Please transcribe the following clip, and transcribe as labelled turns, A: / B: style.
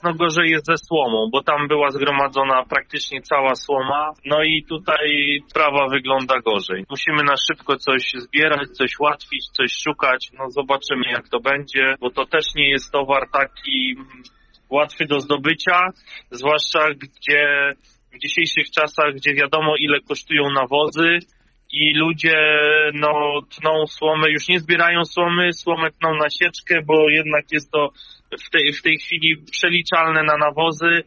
A: mocno gorzej jest ze słomą, bo tam była zgromadzona praktycznie cała słoma, no i tutaj sprawa wygląda gorzej. Musimy na szybko coś zbierać, coś łatwić, coś szukać, no zobaczymy jak to będzie, bo to też nie jest towar taki łatwy do zdobycia, zwłaszcza gdzie w dzisiejszych czasach, gdzie wiadomo ile kosztują nawozy i ludzie tną słomę, już nie zbierają słomę tną na sieczkę, bo jednak jest to w tej chwili przeliczalne na nawozy